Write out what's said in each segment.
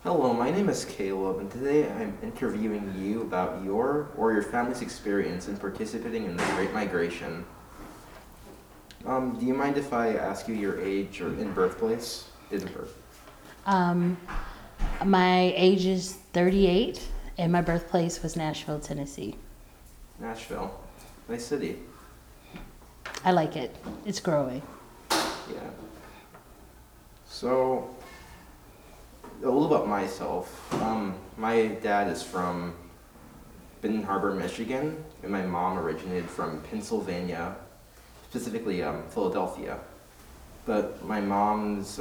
Hello, my name is Caleb, and today I'm interviewing you about your or your family's experience in participating in the Great Migration. Do you mind if I ask you your age or in birthplace? Date of birth. Um, my age is 38, and my birthplace was Nashville, Tennessee. Nashville. Nice city. I like it. It's growing. Yeah. So, a little about myself. My dad is from Benton Harbor, Michigan, and my mom originated from Pennsylvania, specifically Philadelphia. But my mom's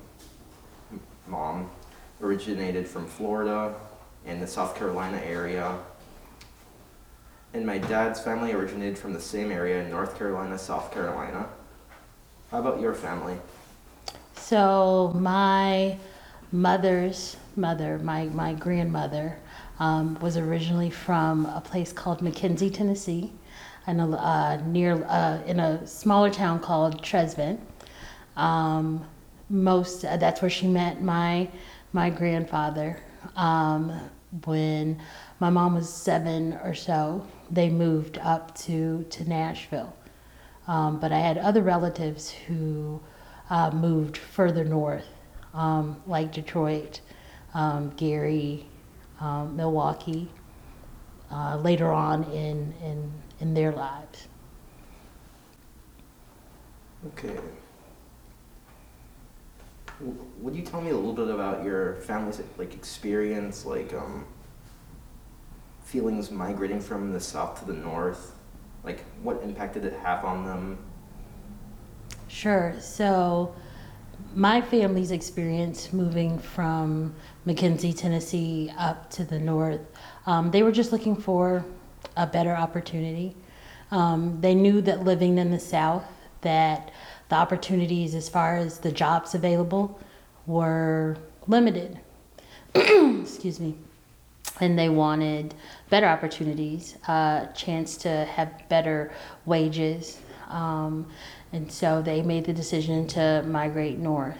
mom originated from Florida and the South Carolina area. And my dad's family originated from the same area in North Carolina, South Carolina. How about your family? So my mother's mother, my grandmother, was originally from a place called McKenzie, Tennessee, and in a smaller town called Tresvent. That's where she met my grandfather. When my mom was 7 or so, they moved up to Nashville. But I had other relatives who moved further north, like Detroit, Gary, Milwaukee, later on in their lives. Okay. Would you tell me a little bit about your family's experience, feelings migrating from the south to the north? Like, what impact did it have on them? Sure. So, my family's experience moving from McKenzie, Tennessee, up to the north, they were just looking for a better opportunity. They knew that living in the south, that the opportunities as far as the jobs available were limited. Excuse me. And they wanted better opportunities, a chance to have better wages. And so they made the decision to migrate north.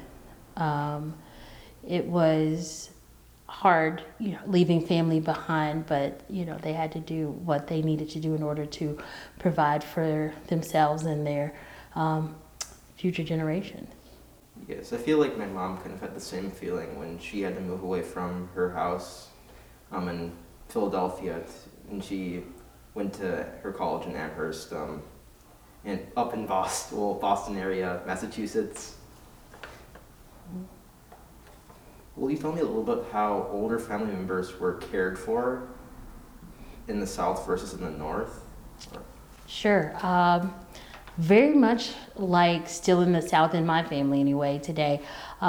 It was hard, leaving family behind, but they had to do what they needed to do in order to provide for themselves and their future generations. Yes, I feel like my mom kind of had the same feeling when she had to move away from her house in Philadelphia, and she went to her college in Amherst, and up in Boston area, Massachusetts. Will you tell me a little bit how older family members were cared for in the South versus in the North? Sure. Very much like still in the South in my family anyway today.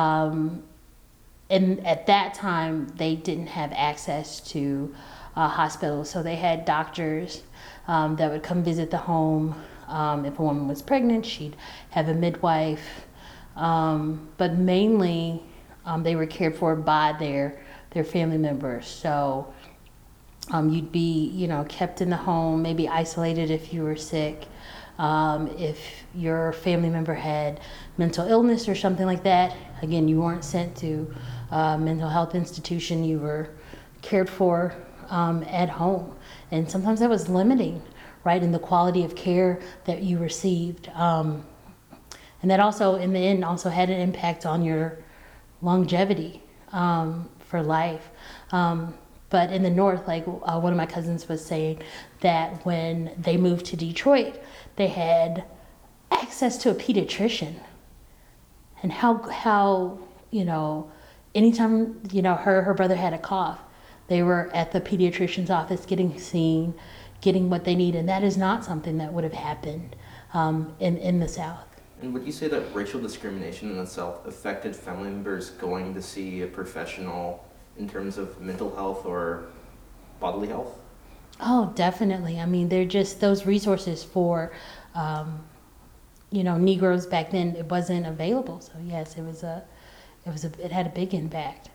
And at that time, they didn't have access to hospitals, so they had doctors that would come visit the home. If a woman was pregnant, she'd have a midwife. But mainly, they were cared for by their family members. So you'd be, kept in the home, maybe isolated if you were sick. If your family member had mental illness or something like that, again, you weren't sent to a mental health institution. You were cared for at home. And sometimes that was limiting, right, in the quality of care that you received. And that also, in the end, also had an impact on your longevity for life. But in the north, like one of my cousins was saying, that when they moved to Detroit, they had access to a pediatrician. And how anytime her brother had a cough, they were at the pediatrician's office getting seen, getting what they need, and that is not something that would have happened in the South. And would you say that racial discrimination in the South affected family members going to see a professional in terms of mental health or bodily health? Oh, definitely. I mean, they're just those resources for, Negroes back then. It wasn't available. So yes, it had a big impact.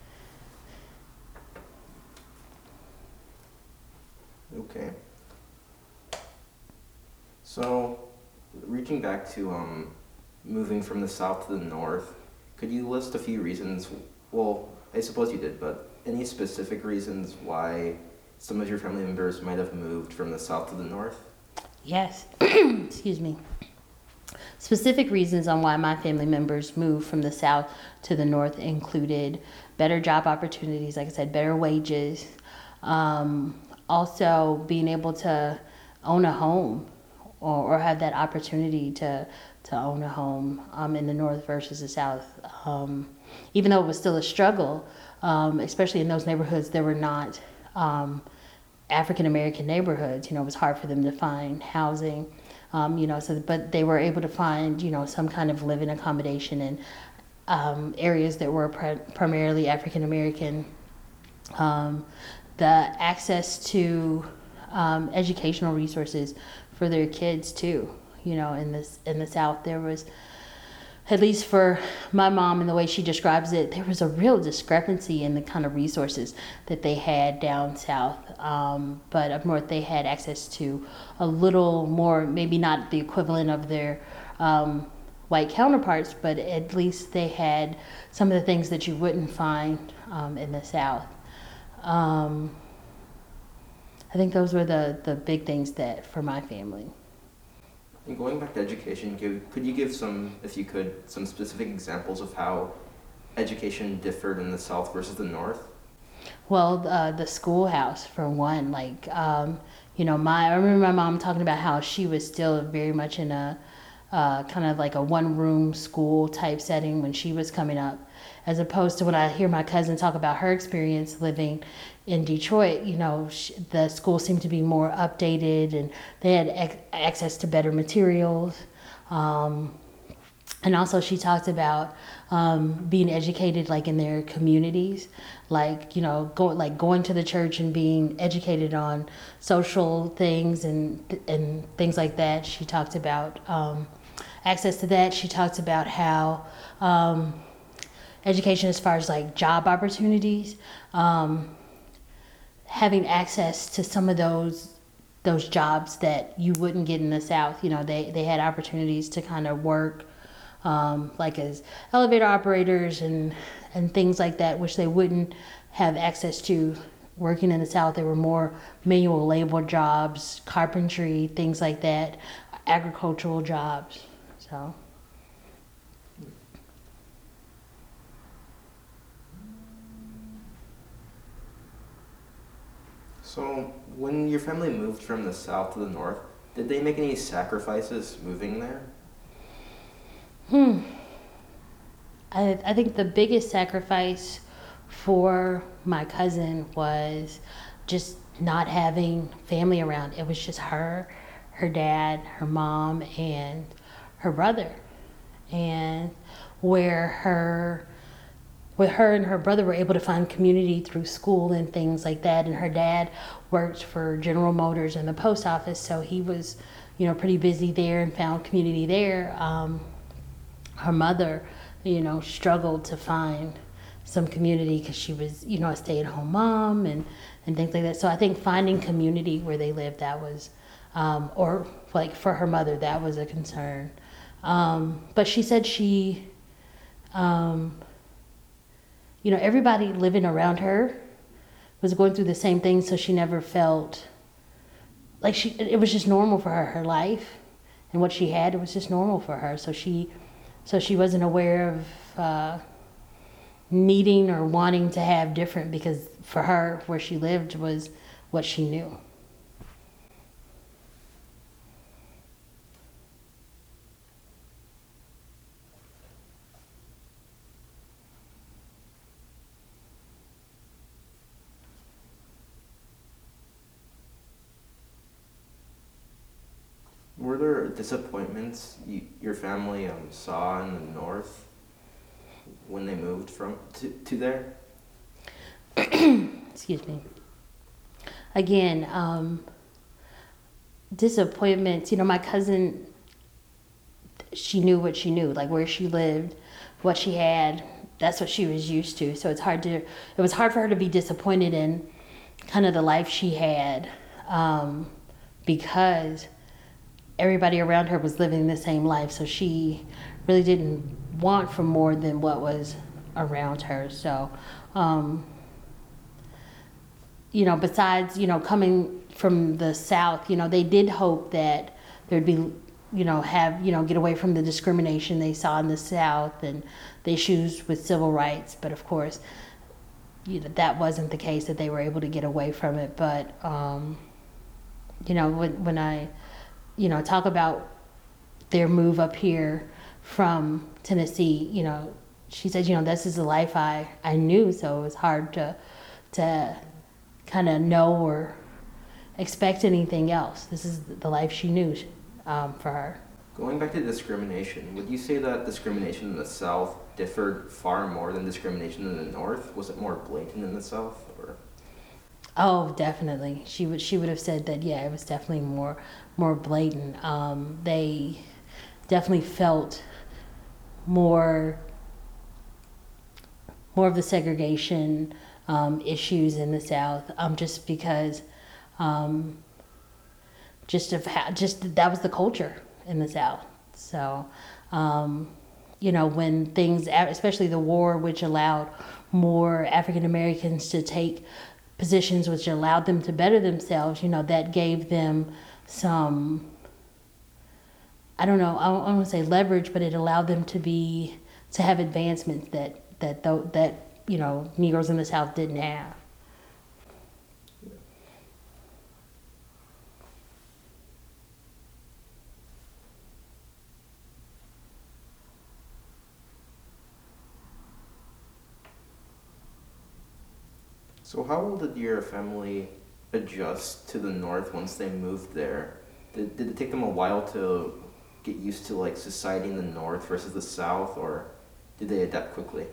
Okay. So, reaching back to moving from the south to the north, could you list a few reasons? Well, I suppose you did, but any specific reasons why some of your family members might have moved from the south to the north? Yes. Excuse me. Specific reasons on why my family members moved from the south to the north included better job opportunities, like I said, better wages, also being able to own a home or have that opportunity to own a home in the north versus the south. Even though it was still a struggle, especially in those neighborhoods, there were not African American neighborhoods. You know, it was hard for them to find housing. But they were able to find, some kind of living accommodation in areas that were primarily African American. The access to educational resources for their kids too. In the South, there was, at least for my mom and the way she describes it, there was a real discrepancy in the kind of resources that they had down south. But up north, they had access to a little more, maybe not the equivalent of their white counterparts, but at least they had some of the things that you wouldn't find in the south. I think those were the big things that for my family. And going back to education, could you give some specific examples of how education differed in the South versus the North? Well, the schoolhouse, for one, I remember my mom talking about how she was still very much in a kind of like a one-room school type setting when she was coming up, as opposed to when I hear my cousin talk about her experience living in Detroit. The school seemed to be more updated and they had access to better materials. And also she talked about being educated like in their communities, going to the church and being educated on social things and things like that. She talked about access to that. She talked about how education as far as like job opportunities, having access to some of those jobs that you wouldn't get in the South. They had opportunities to kind of work like as elevator operators and things like that, which they wouldn't have access to working in the South. There were more manual labor jobs, carpentry, things like that, agricultural jobs. So when your family moved from the South to the North, did they make any sacrifices moving there? I think the biggest sacrifice for my cousin was just not having family around. It was just her dad, her mom, and her brother. And with her and her brother were able to find community through school and things like that. And her dad worked for General Motors and the post office, so he was, pretty busy there and found community there. Her mother, struggled to find some community because she was, a stay-at-home mom and things like that. So I think finding community where they lived, that was, or like for her mother, that was a concern. But she said she, everybody living around her was going through the same thing, so she never felt like it was just normal for her life and what she had, it was just normal for her. So she wasn't aware of needing or wanting to have different, because for her, where she lived was what she knew. Were there disappointments your family saw in the North when they moved to there? Excuse me. Again, disappointments. My cousin, she knew what she knew, like where she lived, what she had. That's what she was used to. So it was hard for her to be disappointed in kind of the life she had, because everybody around her was living the same life. So she really didn't want for more than what was around her. So um, besides, coming from the South, they did hope that there'd be, get away from the discrimination they saw in the South and the issues with civil rights. But of course, that wasn't the case, that they were able to get away from it. But, when I, talk about their move up here from Tennessee, she said, this is the life I knew. So it was hard to kind of know or expect anything else. This is the life she knew for her. Going back to discrimination, would you say that discrimination in the South differed far more than discrimination in the North? Was it more blatant in the South, or? Oh, definitely. She would have said that. Yeah, it was definitely more blatant. They definitely felt more of the segregation issues in the South, just because that was the culture in the South. So, when things, especially the war, which allowed more African Americans to take positions, which allowed them to better themselves, that gave them some, I don't want to say leverage, but it allowed them to have advancements that Negroes in the South didn't have. So how well did your family adjust to the North once they moved there? Did it take them a while to get used to like society in the North versus the South, or did they adapt quickly?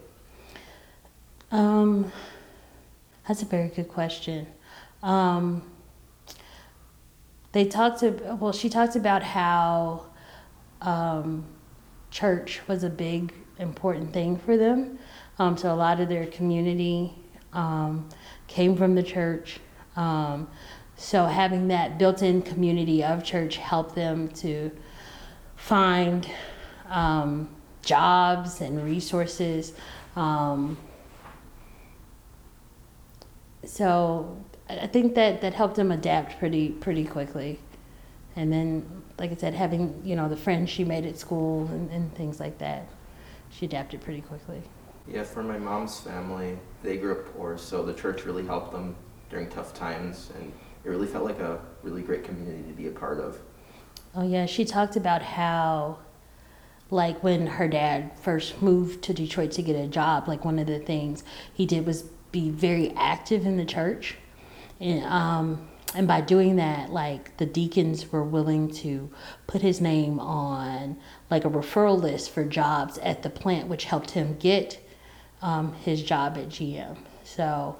That's a very good question. She talked about how church was a big, important thing for them. So a lot of their community came from the church. So having that built-in community of church helped them to find jobs and resources. So I think that helped them adapt pretty quickly. And then, like I said, having, the friends she made at school and things like that, she adapted pretty quickly. Yeah, for my mom's family, they grew up poor, so the church really helped them during tough times, and it really felt like a really great community to be a part of. Oh yeah, she talked about how, like, when her dad first moved to Detroit to get a job, like, one of the things he did was be very active in the church. And by doing that, like, the deacons were willing to put his name on, like, a referral list for jobs at the plant, which helped him get his job at GM. So,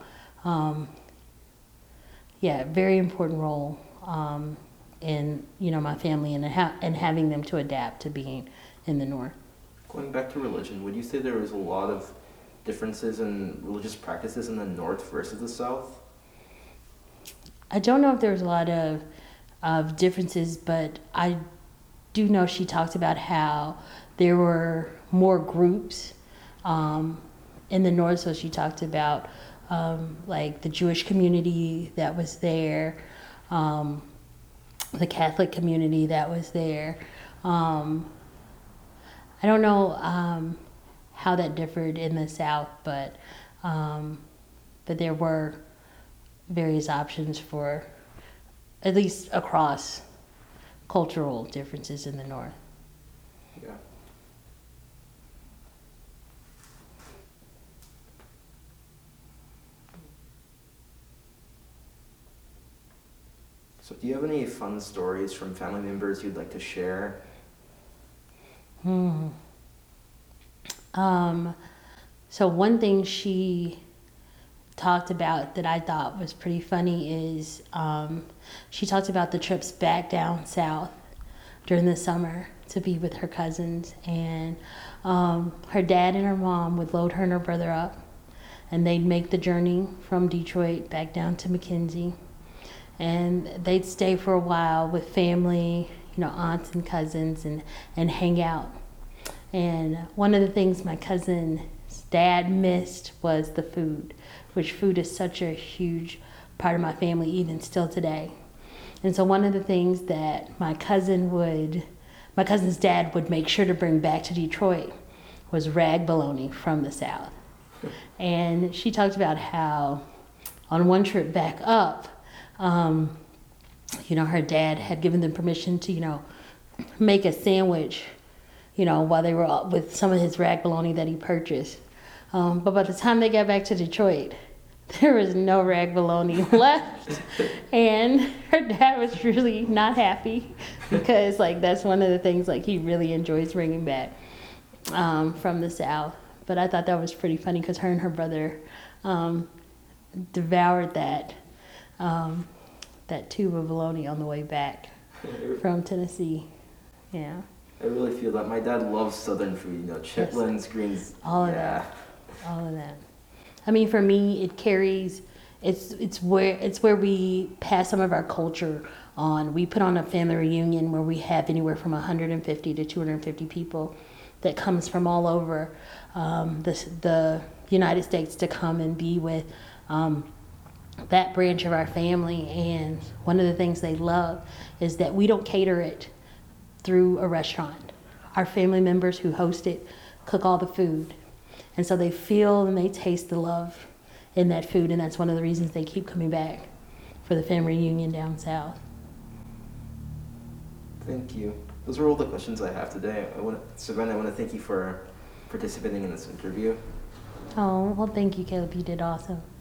yeah, very important role in, my family and having them to adapt to being in the North. Going back to religion, would you say there was a lot of differences in religious practices in the North versus the South? I don't know if there was a lot of differences, but I do know she talked about how there were more groups in the North. So she talked about like the Jewish community that was there, the Catholic community that was there. I don't know how that differed in the South, but there were various options for, at least across cultural differences in the North. Yeah. So do you have any fun stories from family members you'd like to share? So one thing she talked about that I thought was pretty funny is she talked about the trips back down south during the summer to be with her cousins, and her dad and her mom would load her and her brother up, and they'd make the journey from Detroit back down to McKenzie, and they'd stay for a while with family, aunts and cousins, and hang out. And one of the things my cousin Dad missed was the food, which food is such a huge part of my family even still today. And so one of the things that my cousin's dad would make sure to bring back to Detroit was rag bologna from the South. And she talked about how on one trip back up, her dad had given them permission to, make a sandwich, while they were with some of his rag bologna that he purchased. But by the time they got back to Detroit, there was no rag bologna left. And her dad was really not happy because, that's one of the things, he really enjoys bringing back from the South. But I thought that was pretty funny because her and her brother devoured that tube of bologna on the way back from Tennessee. Yeah. I really feel that. My dad loves Southern food, chitlins, greens. All of that. All of that. I mean, for me, it carries. It's where we pass some of our culture on. We put on a family reunion where we have anywhere from 150 to 250 people that comes from all over the United States to come and be with that branch of our family. And one of the things they love is that we don't cater it through a restaurant. Our family members who host it cook all the food. And so they feel and they taste the love in that food, and that's one of the reasons they keep coming back for the family reunion down south. Thank you. Those are all the questions I have today. Savannah, I want to thank you for participating in this interview. Oh, well, thank you, Caleb. You did awesome.